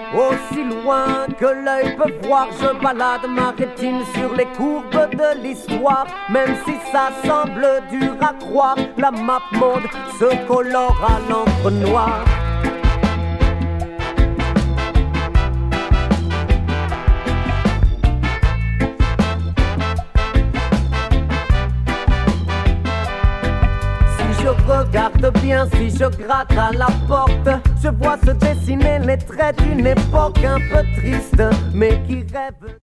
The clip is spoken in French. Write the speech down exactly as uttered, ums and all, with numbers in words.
Aussi loin que l'œil peut voir, je balade ma rétine sur les courbes de l'histoire. Même si ça semble dur à croire, la map monde se colore à l'encre noire. Je regarde bien, si je gratte à la porte, je vois se dessiner les traits d'une époque un peu triste, mais qui rêve.